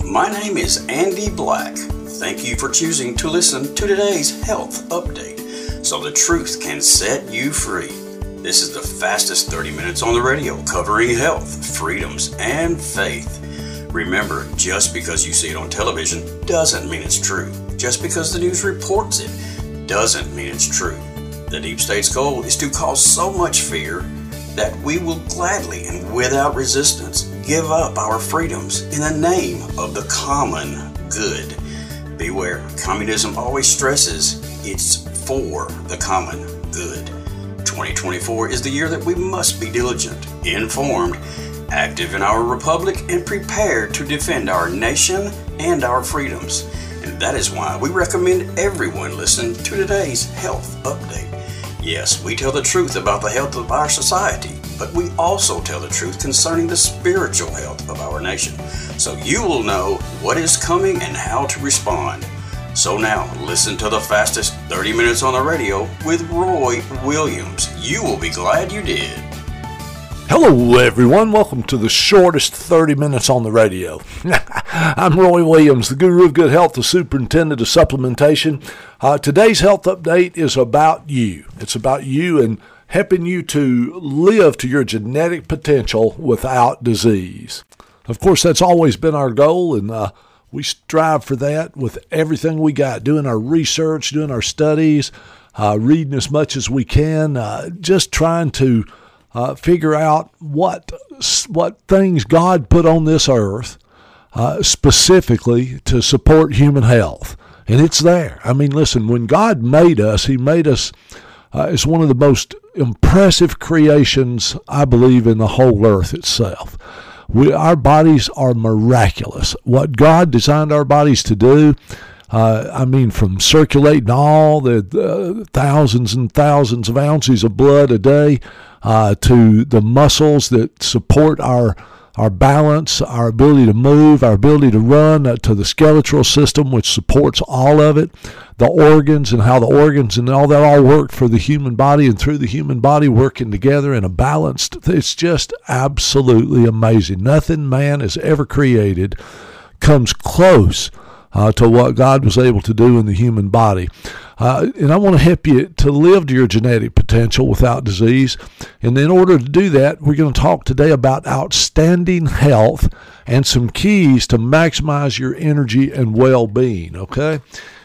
My name is Andy Black. Thank you for choosing to listen to today's health update so the truth can set you free. This is the fastest 30 minutes on the radio covering health, freedoms, and faith. Remember, just because you see it on television doesn't mean it's true. Just because the news reports it doesn't mean it's true. The deep state's goal is to cause so much fear that we will gladly and without resistance give up our freedoms in the name of the common good. Beware, communism always stresses it's for the common good. 2024 is the year that we must be diligent, informed, active in our republic, and prepared to defend our nation and our freedoms. And that is why we recommend everyone listen to today's health update. Yes, we tell the truth about the health of our society, but we also tell the truth concerning the spiritual health of our nation. So you will know what is coming and how to respond. So now, listen to the fastest 30 minutes on the radio with Roy Williams. You will be glad you did. Hello, everyone. Welcome to the shortest 30 minutes on the radio. I'm Roy Williams, the guru of good health, the superintendent of supplementation. Today's health update is about you. It's about you and helping you to live to your genetic potential without disease. Of course, that's always been our goal, and we strive for that with everything we got, doing our research, doing our studies, reading as much as we can, just trying to figure out what things God put on this earth specifically to support human health. And it's there. I mean, listen, when God made us, He made us as one of the most impressive creations, I believe, in the whole earth itself. Our bodies are miraculous. What God designed our bodies to do, from circulating all the thousands and thousands of ounces of blood a day to the muscles that support our balance, our ability to move, our ability to run, to the skeletal system, which supports all of it, the organs and how the organs and all that all work for the human body and through the human body working together in a balanced, it's just absolutely amazing. Nothing man has ever created comes close to what God was able to do in the human body. And I want to help you to live to your genetic potential without disease. And in order to do that, we're going to talk today about outstanding health and some keys to maximize your energy and well-being, okay?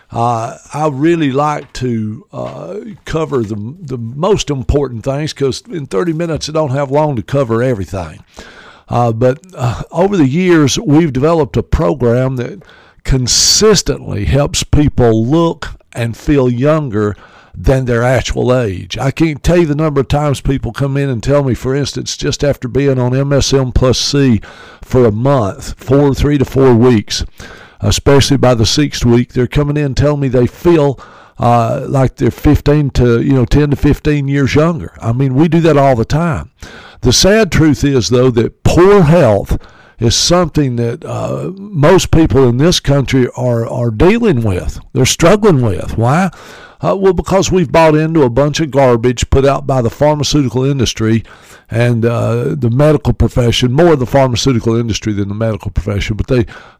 I really like to cover the most important things because in 30 minutes I don't have long to cover everything. But over the years, we've developed a program that consistently helps people look and feel younger than their actual age. I can't tell you the number of times people come in and tell me, for instance, just after being on MSM plus C for a month, 3 to 4 weeks, especially by the 6th week, they're coming in and telling me they feel like they're 10 to 15 years younger. I mean, we do that all the time. The sad truth is, though, that poor health is something that most people in this country are dealing with. They're struggling with. Why? Well, because we've bought into a bunch of garbage put out by the pharmaceutical industry and the medical profession, more the pharmaceutical industry than the medical profession. But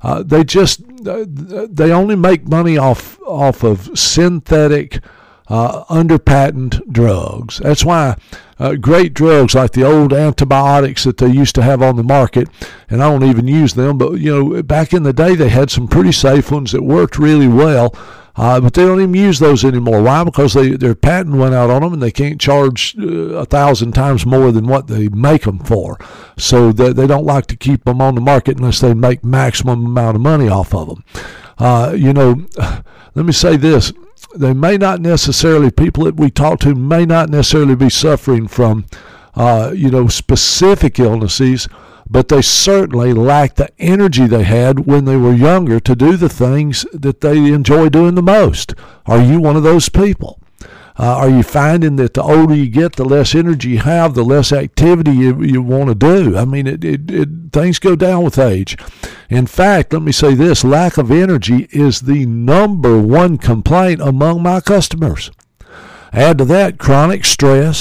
they only make money off of synthetic under patent drugs. That's why great drugs like the old antibiotics that they used to have on the market, and I don't even use them, but back in the day they had some pretty safe ones that worked really well, but they don't even use those anymore. Why? Because their patent went out on them and they can't charge 1,000 times more than what they make them for. So they don't like to keep them on the market unless they make maximum amount of money off of them. Let me say this. They may not necessarily, people that we talk to may not necessarily be suffering from, specific illnesses, but they certainly lack the energy they had when they were younger to do the things that they enjoy doing the most. Are you one of those people? Are you finding that the older you get, the less energy you have, the less activity you want to do? I mean, things go down with age. In fact, let me say this, lack of energy is the number one complaint among my customers. Add to that chronic stress,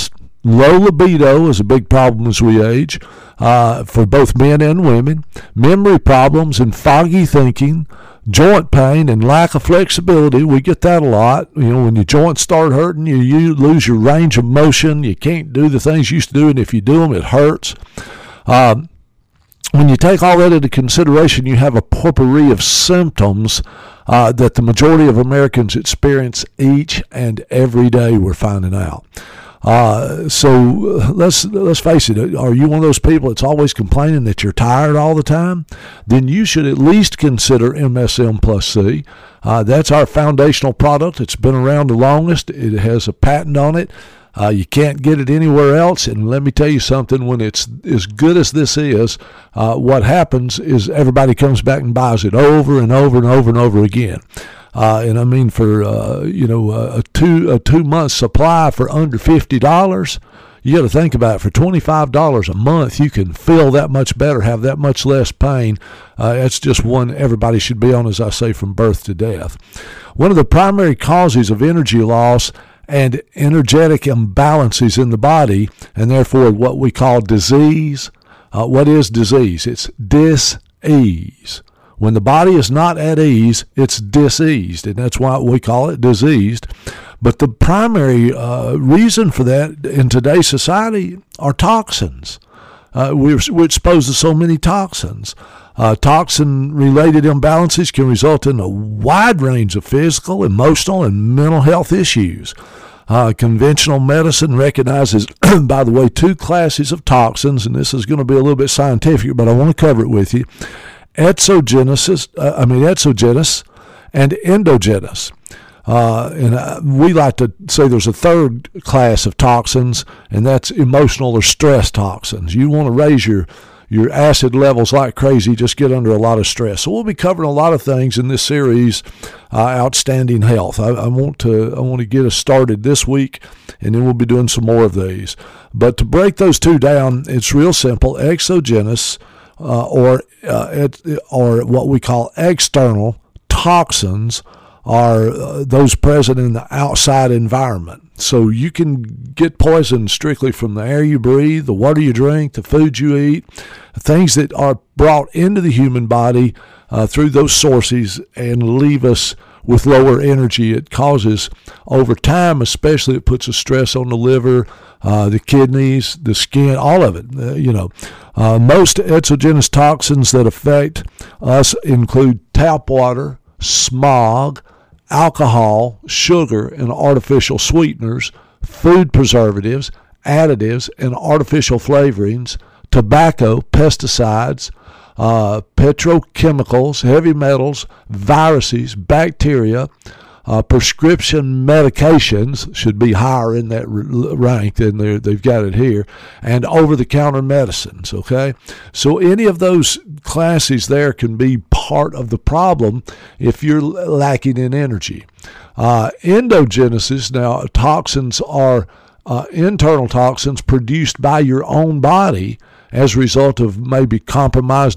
Low libido is a big problem as we age for both men and women. Memory problems and foggy thinking, joint pain and lack of flexibility. We get that a lot. You know, when your joints start hurting, you lose your range of motion. You can't do the things you used to do, and if you do them, it hurts. When you take all that into consideration, you have a potpourri of symptoms that the majority of Americans experience each and every day, we're finding out. So let's face it. Are you one of those people that's always complaining that you're tired all the time? Then you should at least consider MSM Plus C. That's our foundational product. It's been around the longest. It has a patent on it. You can't get it anywhere else. And let me tell you something, when it's as good as this is, what happens is everybody comes back and buys it over and over and over and over again. And I mean, for a 2 month supply for under $50, you got to think about it. For $25 a month, you can feel that much better, have that much less pain. That's just one everybody should be on, as I say, from birth to death. One of the primary causes of energy loss and energetic imbalances in the body, and therefore what we call disease. What is disease? It's dis-ease. When the body is not at ease, it's diseased, and that's why we call it diseased. But the primary reason for that in today's society are toxins. We're exposed to so many toxins. Toxin-related imbalances can result in a wide range of physical, emotional, and mental health issues. Conventional medicine recognizes, by the way, 2 classes of toxins, and this is going to be a little bit scientific, but I want to cover it with you. Exogenous and endogenous. And we like to say there's a third class of toxins, and that's emotional or stress toxins. You want to raise your acid levels like crazy, just get under a lot of stress. So we'll be covering a lot of things in this series, Outstanding Health. I want to get us started this week, and then we'll be doing some more of these. But to break those 2 down, it's real simple. Exogenous or what we call external toxins are those present in the outside environment. So you can get poison strictly from the air you breathe, the water you drink, the food you eat, things that are brought into the human body through those sources and leave us with lower energy. It causes, over time especially, it puts a stress on the liver, the kidneys, the skin, all of it. Most exogenous toxins that affect us include tap water, smog, alcohol, sugar, and artificial sweeteners, food preservatives, additives, and artificial flavorings, tobacco, pesticides, petrochemicals, heavy metals, viruses, bacteria, prescription medications should be higher in that rank than they've got it here, and over-the-counter medicines, okay? So any of those classes there can be part of the problem if you're lacking in energy. Endogenesis, now toxins are internal toxins produced by your own body as a result of maybe compromised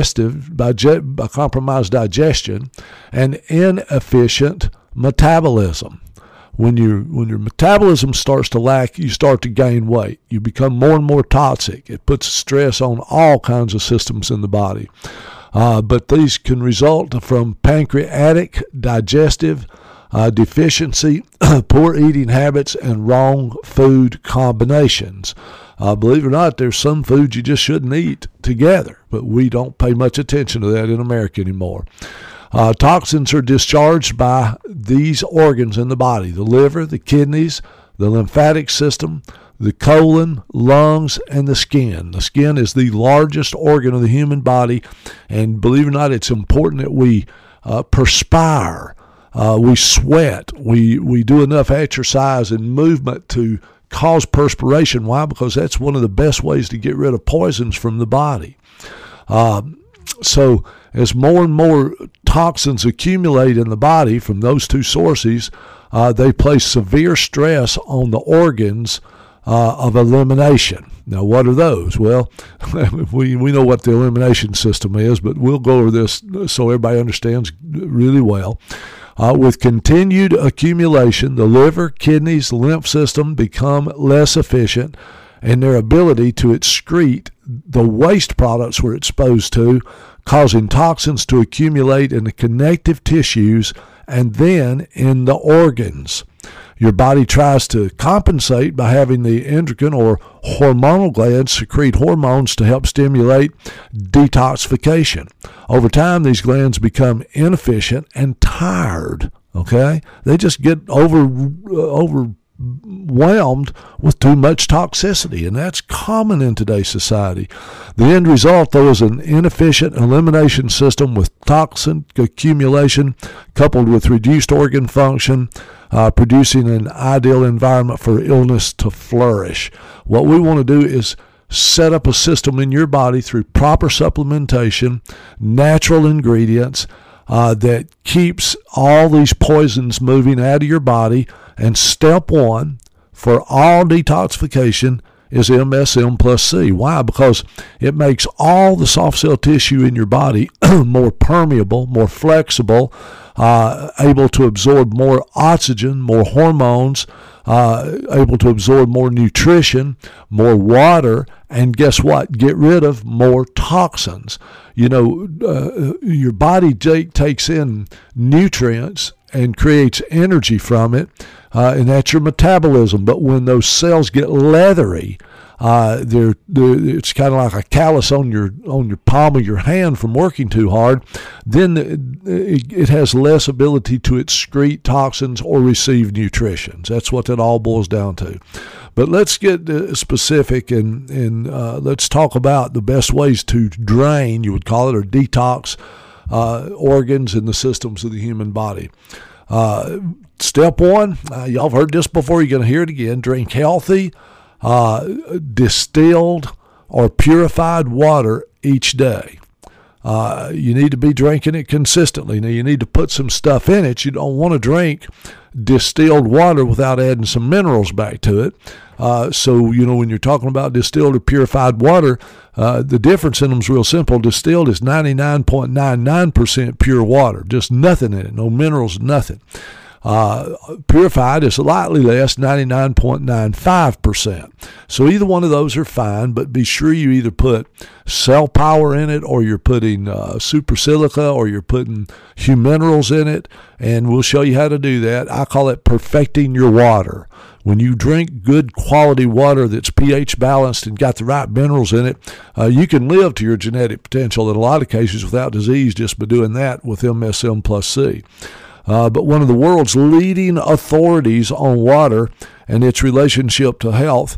compromised digestion and inefficient metabolism. When your metabolism starts to lack, you start to gain weight. You become more and more toxic. It puts stress on all kinds of systems in the body. But these can result from pancreatic, digestive deficiency, poor eating habits, and wrong food combinations. Believe it or not, there's some foods you just shouldn't eat together, but we don't pay much attention to that in America anymore. Toxins are discharged by these organs in the body: the liver, the kidneys, the lymphatic system, the colon, lungs, and the skin. The skin is the largest organ of the human body, and believe it or not, it's important that we perspire, we sweat, we do enough exercise and movement to cause perspiration. Why? Because that's one of the best ways to get rid of poisons from the body. So as more and more toxins accumulate in the body from those 2 sources, they place severe stress on the organs of elimination. Now, what are those? Well, we know what the elimination system is, but we'll go over this so everybody understands really well. With continued accumulation, the liver, kidneys, lymph system become less efficient, and their ability to excrete the waste products we're exposed to, causing toxins to accumulate in the connective tissues and then in the organs. Your body tries to compensate by having the endocrine or hormonal glands secrete hormones to help stimulate detoxification. Over time, these glands become inefficient and tired. Okay? They just get overwhelmed with too much toxicity, and that's common in today's society. The end result, though, is an inefficient elimination system with toxin accumulation coupled with reduced organ function, producing an ideal environment for illness to flourish. What we want to do is set up a system in your body through proper supplementation, natural ingredients, that keeps all these poisons moving out of your body. And step one for all detoxification is MSM plus C. Why? Because it makes all the soft cell tissue in your body more permeable, more flexible, able to absorb more oxygen, more hormones, able to absorb more nutrition, more water, and guess what? Get rid of more toxins. You know, your body takes in nutrients and creates energy from it, and that's your metabolism. But when those cells get leathery, it's kind of like a callus on your palm of your hand from working too hard, then it has less ability to excrete toxins or receive nutrition. That's what that all boils down to. But let's get specific and let's talk about the best ways to drain, you would call it, or detox organs and the systems of the human body. Step one, y'all have heard this before, you're going to hear it again. Drink healthy, distilled or purified water each day. You need to be drinking it consistently. Now, you need to put some stuff in it. You don't want to drink distilled water without adding some minerals back to it. So, you know, when you're talking about distilled or purified water, the difference in them is real simple. Distilled is 99.99% pure water, just nothing in it, no minerals, nothing. Purified is slightly less, 99.95%. So either one of those are fine, but be sure you either put cell power in it, or you're putting super silica, or you're putting huminerals in it, and we'll show you how to do that. I call it perfecting your water. When you drink good quality water that's pH balanced and got the right minerals in it, you can live to your genetic potential in a lot of cases without disease just by doing that with MSM plus C. But one of the world's leading authorities on water and its relationship to health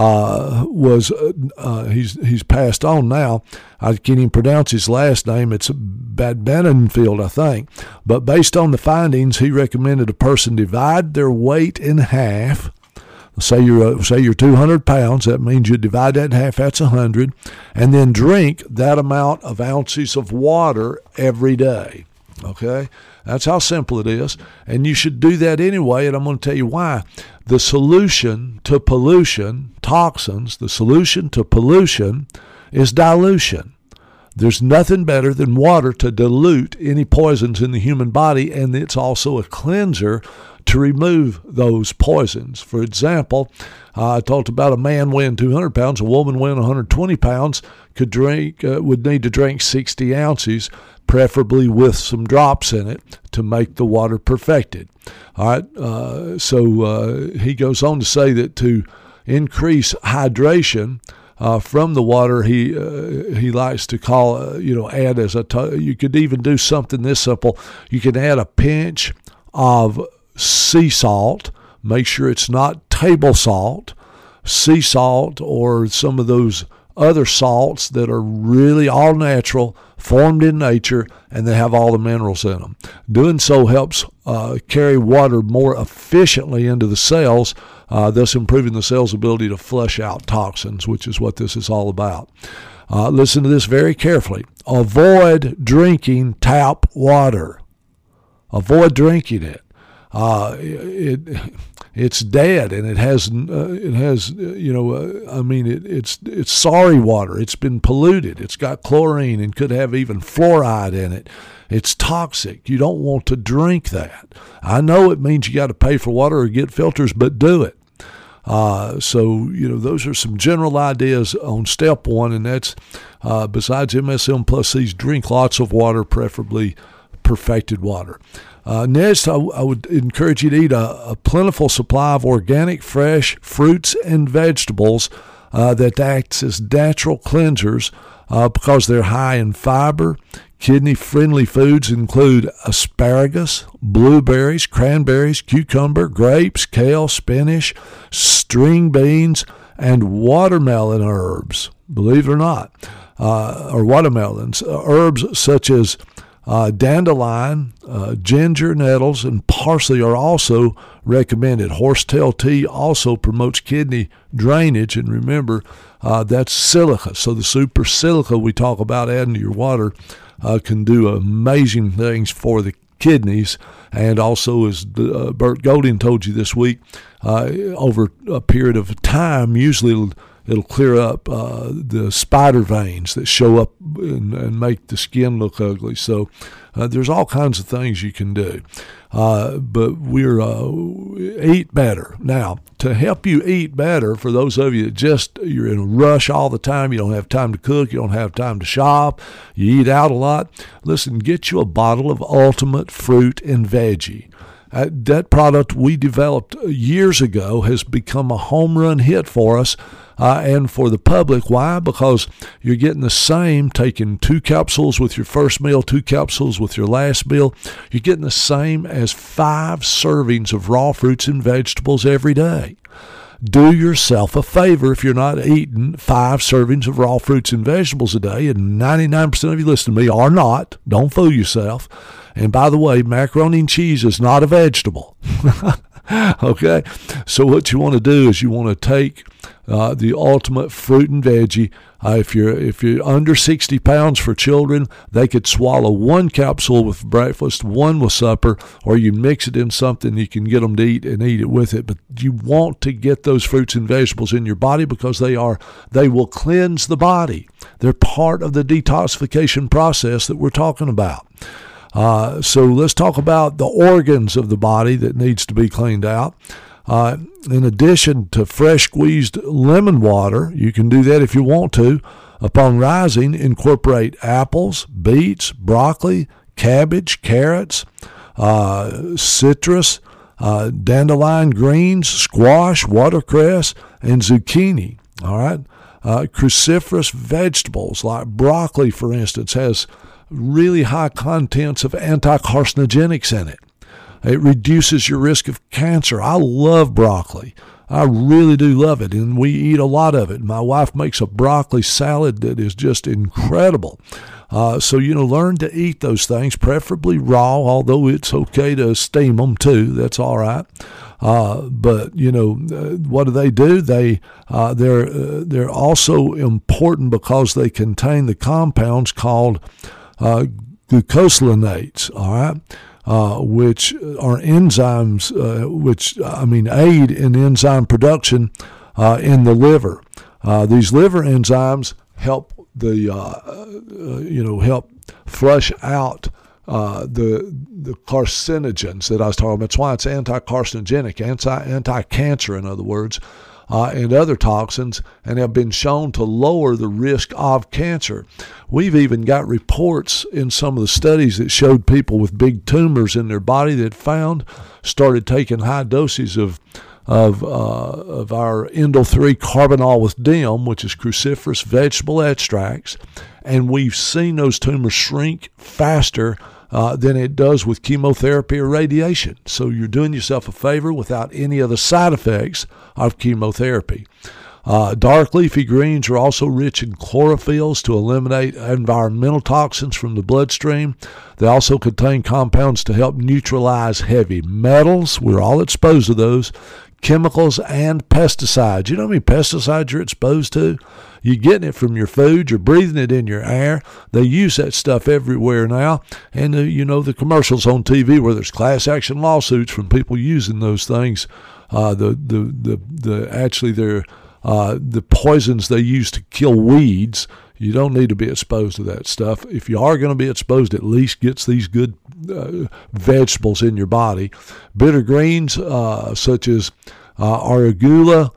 he's passed on now. I can't even pronounce his last name. It's Badbanenfield, I think. But based on the findings, he recommended a person divide their weight in half. Say you're 200 pounds. That means you divide that in half. That's 100, and then drink that amount of ounces of water every day. Okay, that's how simple it is, and you should do that anyway, and I'm going to tell you why. The solution to pollution, toxins, the solution to pollution is dilution. There's nothing better than water to dilute any poisons in the human body, and it's also a cleanser to remove those poisons. For example, I talked about a man weighing 200 pounds, a woman weighing 120 pounds would need to drink 60 ounces, preferably with some drops in it, to make the water perfected. All right, so he goes on to say that to increase hydration from the water, he likes to call, add you could even do something this simple. You can add a pinch of sea salt. Make sure it's not table salt, sea salt, or some of those other salts that are really all natural, formed in nature, and they have all the minerals in them. Doing so helps carry water more efficiently into the cells, thus improving the cell's ability to flush out toxins, which is what this is all about. Listen to this very carefully. Avoid drinking tap water. Avoid drinking it. it's dead, and it's sorry water. It's been polluted. It's got chlorine and could have even fluoride in it. It's toxic. You don't want to drink that. I know it means you got to pay for water or get filters, but do it. Those are some general ideas on step one, and that's besides MSM plus C's, drink lots of water, preferably perfected water. Next, I would encourage you to eat a plentiful supply of organic, fresh fruits and vegetables that acts as natural cleansers because they're high in fiber. Kidney-friendly foods include asparagus, blueberries, cranberries, cucumber, grapes, kale, spinach, string beans, and watermelon herbs, believe it or not, or watermelons. Herbs such as dandelion, ginger, nettles, and parsley are also recommended. Horsetail tea also promotes kidney drainage, and remember, that's silica. So the super silica we talk about adding to your water can do amazing things for the kidneys, and also, as Bert Golding told you this week, over a period of time, usually it'll clear up the spider veins that show up and make the skin look ugly. So there's all kinds of things you can do. But eat better. Now, to help you eat better, for those of you that you're in a rush all the time, you don't have time to cook, you don't have time to shop, you eat out a lot, listen, get you a bottle of Ultimate Fruit and Veggie. That product we developed years ago has become a home run hit for us and for the public. Why? Because you're getting the same, taking 2 capsules with your first meal, 2 capsules with your last meal. You're getting the same as 5 servings of raw fruits and vegetables every day. Do yourself a favor if you're not eating 5 servings of raw fruits and vegetables a day, and 99% of you listening to me are not. Don't fool yourself. And by the way, macaroni and cheese is not a vegetable. Okay? So what you want to do is you want to take the Ultimate Fruit and Veggie. If you're under 60 pounds, for children, they could swallow 1 capsule with breakfast, 1 with supper, or you mix it in something you can get them to eat and eat it with it. But you want to get those fruits and vegetables in your body because they will cleanse the body. They're part of the detoxification process that we're talking about. So let's talk about the organs of the body that needs to be cleaned out. In addition to fresh squeezed lemon water, you can do that if you want to. Upon rising, incorporate apples, beets, broccoli, cabbage, carrots, citrus, dandelion greens, squash, watercress, and zucchini. All right. Cruciferous vegetables like broccoli, for instance, has really high contents of anti-carcinogenics in it. It reduces your risk of cancer. I love broccoli. I really do love it, and we eat a lot of it. My wife makes a broccoli salad that is just incredible. So, learn to eat those things, preferably raw, although it's okay to steam them too. That's all right. But what do? They're also important because they contain the compounds called glucosinolates, all right, which are enzymes, aid in enzyme production in the liver. These liver enzymes help help flush out the carcinogens that I was talking about. That's why it's anti-carcinogenic, anti-cancer, in other words, and other toxins, and have been shown to lower the risk of cancer. We've even got reports in some of the studies that showed people with big tumors in their body that started taking high doses of our Indole-3 carbinol with DIM, which is cruciferous vegetable extracts, and we've seen those tumors shrink faster than it does with chemotherapy or radiation. So you're doing yourself a favor without any of the side effects of chemotherapy. Dark leafy greens are also rich in chlorophylls to eliminate environmental toxins from the bloodstream. They also contain compounds to help neutralize heavy metals. We're all exposed to those. Chemicals and pesticides. You know how many pesticides you're exposed to? You're getting it from your food. You're breathing it in your air. They use that stuff everywhere now. And, the commercials on TV where there's class action lawsuits from people using those things the poisons they use to kill weeds. You don't need to be exposed to that stuff. If you are going to be exposed, at least get these good vegetables in your body. Bitter greens such as arugula,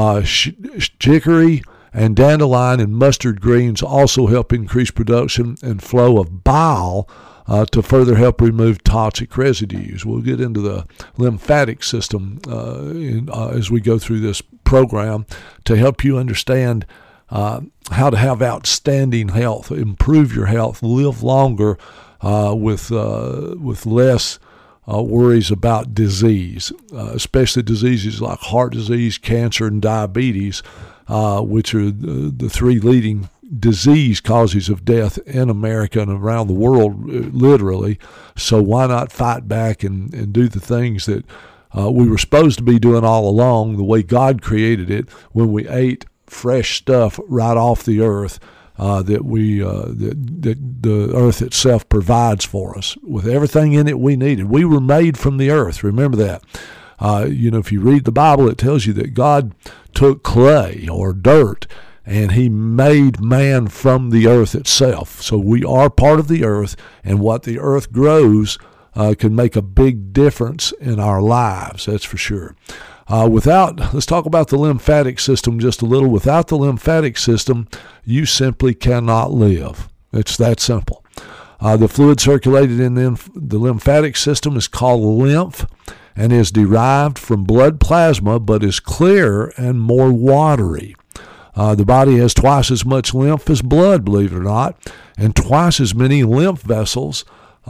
chicory, and dandelion and mustard greens also help increase production and flow of bile to further help remove toxic residues. We'll get into the lymphatic system as we go through this program to help you understand how to have outstanding health, improve your health, live longer with less worries about disease, especially diseases like heart disease, cancer, and diabetes, which are the three leading disease causes of death in America and around the world, literally. So why not fight back and do the things that we were supposed to be doing all along, the way God created it, when we ate fresh stuff right off the earth that the earth itself provides for us with everything in it we needed. We were made from the earth. Remember that. If you read the Bible, it tells you that God took clay or dirt and he made man from the earth itself. So we are part of the earth, and what the earth grows can make a big difference in our lives, that's for sure. Let's talk about the lymphatic system just a little. Without the lymphatic system, you simply cannot live. It's that simple. The fluid circulated in the lymphatic system is called lymph and is derived from blood plasma, but is clearer and more watery. The body has twice as much lymph as blood, believe it or not, and twice as many lymph vessels.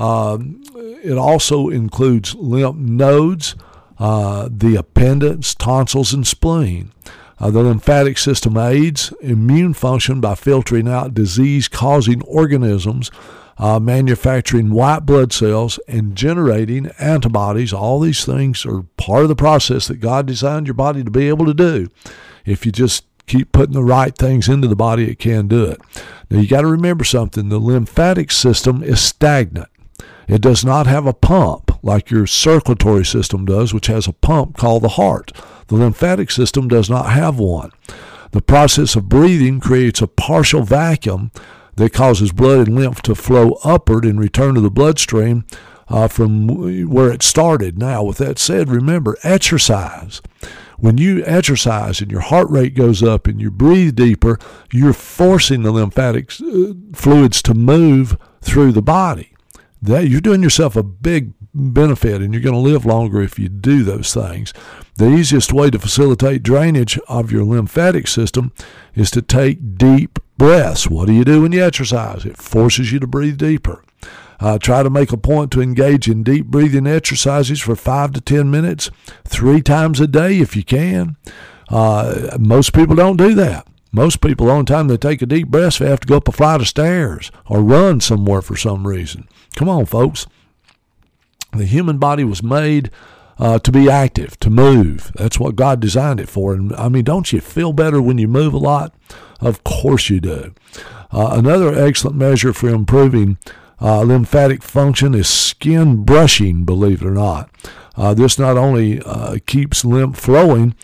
It also includes lymph nodes, the appendix, tonsils, and spleen. The lymphatic system aids immune function by filtering out disease-causing organisms, manufacturing white blood cells, and generating antibodies. All these things are part of the process that God designed your body to be able to do. If you just keep putting the right things into the body, it can do it. Now, you got to remember something. The lymphatic system is stagnant. It does not have a pump like your circulatory system does, which has a pump called the heart. The lymphatic system does not have one. The process of breathing creates a partial vacuum that causes blood and lymph to flow upward and return to the bloodstream from where it started. Now, with that said, remember, exercise. When you exercise and your heart rate goes up and you breathe deeper, you're forcing the lymphatic fluids to move through the body. You're doing yourself a big benefit, and you're going to live longer if you do those things. The easiest way to facilitate drainage of your lymphatic system is to take deep breaths. What do you do when you exercise? It forces you to breathe deeper. Try to make a point to engage in deep breathing exercises for 5 to 10 minutes, 3 times a day if you can. Most people don't do that. Most people, the only time they take a deep breath, they have to go up a flight of stairs or run somewhere for some reason. Come on, folks. The human body was made to be active, to move. That's what God designed it for. And I mean, don't you feel better when you move a lot? Of course you do. Another excellent measure for improving lymphatic function is skin brushing, believe it or not. This not only keeps lymph flowing,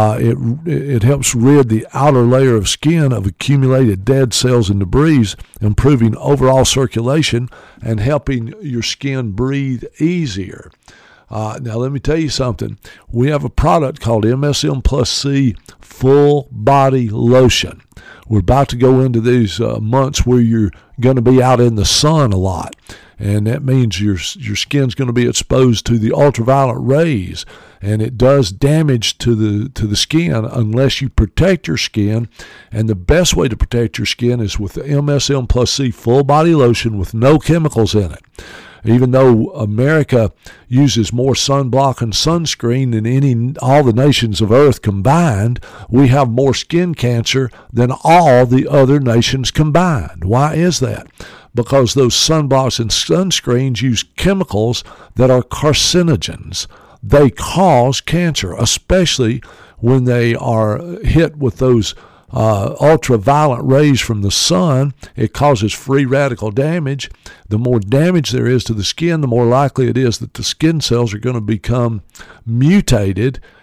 it helps rid the outer layer of skin of accumulated dead cells and debris, improving overall circulation and helping your skin breathe easier. Now, let me tell you something. We have a product called MSM Plus C Full Body Lotion. We're about to go into these months where you're going to be out in the sun a lot, and that means your skin's going to be exposed to the ultraviolet rays, and it does damage to the skin unless you protect your skin. And the best way to protect your skin is with the MSM Plus C Full Body Lotion with no chemicals in it. Even though America uses more sunblock and sunscreen than all the nations of Earth combined, we have more skin cancer than all the other nations combined. Why is that? Because those sunblocks and sunscreens use chemicals that are carcinogens. They cause cancer, especially when they are hit with those ultraviolet rays from the sun. It causes free radical damage. The more damage there is to the skin, the more likely it is that the skin cells are going to become mutated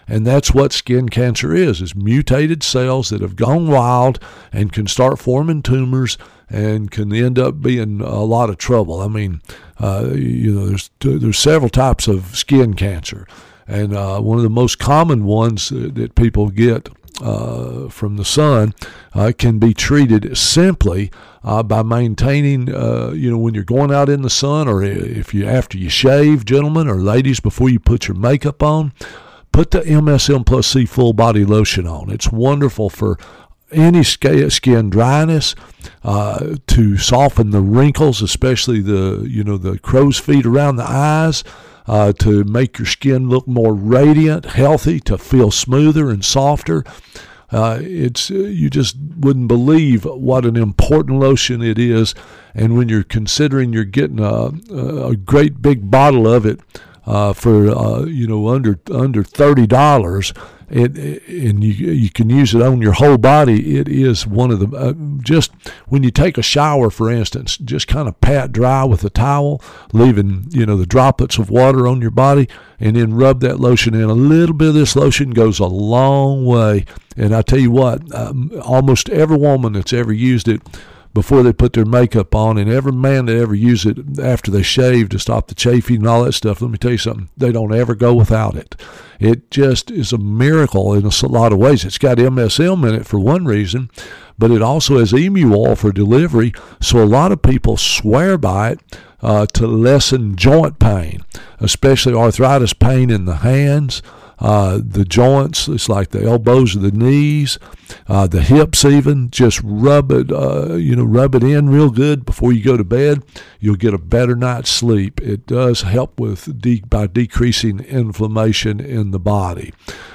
And that's what skin cancer is mutated cells that have gone wild and can start forming tumors and can end up being a lot of trouble. I mean, there's several types of skin cancer. And one of the most common ones that people get from the sun can be treated simply by maintaining, when you're going out in the sun, or after you shave, gentlemen or ladies, before you put your makeup on, put the MSM Plus C full body lotion on. It's wonderful for any skin dryness, to soften the wrinkles, especially the crow's feet around the eyes, to make your skin look more radiant, healthy, to feel smoother and softer. You just wouldn't believe what an important lotion it is. And when you're considering you're getting a great big bottle of it for under $30, and you can use it on your whole body. It is one of the just when you take a shower, for instance, just kind of pat dry with a towel, leaving the droplets of water on your body, and then rub that lotion in. A little bit of this lotion goes a long way. And I tell you what, almost every woman that's ever used it before they put their makeup on, and every man that ever used it after they shave to stop the chafing and all that stuff, let me tell you something, they don't ever go without it. It just is a miracle in a lot of ways. It's got MSM in it for one reason, but it also has emu oil for delivery, so a lot of people swear by it to lessen joint pain, especially arthritis pain in the hands, the joints. It's like the elbows or the knees, the hips even. Just rub it in real good before you go to bed. You'll get a better night's sleep. It does help by decreasing inflammation in the body.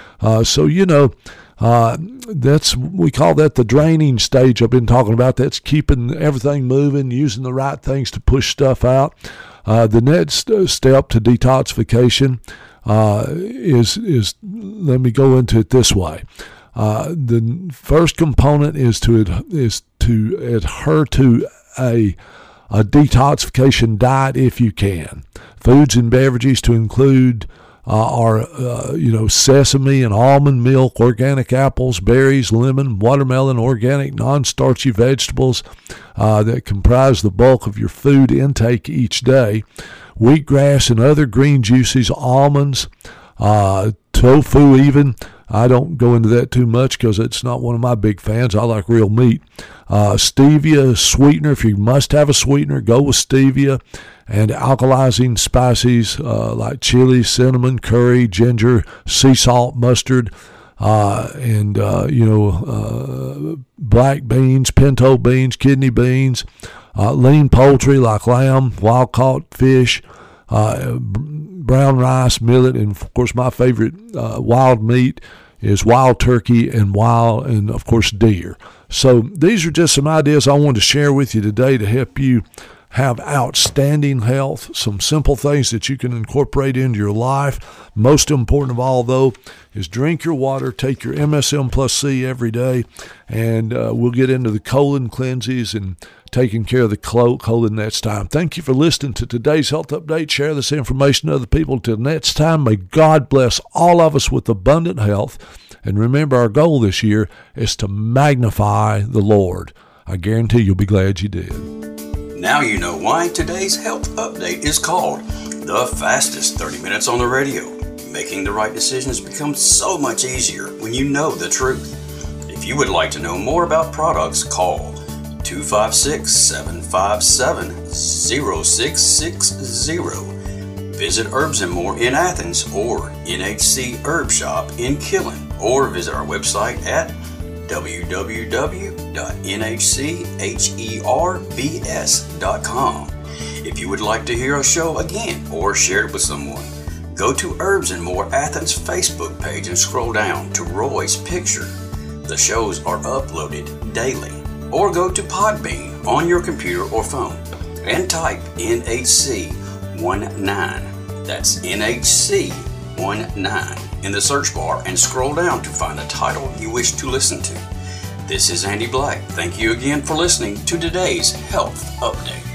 We call that the draining stage I've been talking about. That's keeping everything moving, using the right things to push stuff out. The next step to detoxification is let me go into it this way. The first component is to adhere to a detoxification diet if you can. Foods and beverages to include are sesame and almond milk, organic apples, berries, lemon, watermelon, organic non-starchy vegetables that comprise the bulk of your food intake each day. Wheatgrass and other green juices, almonds, tofu even. I don't go into that too much because it's not one of my big fans. I like real meat. Stevia sweetener. If you must have a sweetener, go with stevia. And alkalizing spices like chili, cinnamon, curry, ginger, sea salt, mustard, and black beans, pinto beans, kidney beans, lean poultry like lamb, wild-caught fish, brown rice, millet, and of course my favorite wild meat is wild turkey and of course deer. So these are just some ideas I wanted to share with you today to help you have outstanding health, some simple things that you can incorporate into your life. Most important of all, though, is drink your water, take your MSM Plus C every day, and we'll get into the colon cleanses and taking care of the colon next time. Thank you for listening to today's Health Update. Share this information to other people. Till next time, may God bless all of us with abundant health. And remember, our goal this year is to magnify the Lord. I guarantee you'll be glad you did. Now you know why today's Health Update is called the fastest 30 minutes on the radio. Making the right decisions becomes so much easier when you know the truth. If you would like to know more about products, call 256-757-0660. Visit Herbs & More in Athens or NHC Herb Shop in Killen, or visit our website at www.nhcherbs.com. If you would like to hear a show again or share it with someone, go to Herbs & More Athens Facebook page and scroll down to Roy's picture. The shows are uploaded daily. Or go to Podbean on your computer or phone and type NHC19. That's NHC19 in the search bar and scroll down to find the title you wish to listen to. This is Andy Black. Thank you again for listening to today's Health Update.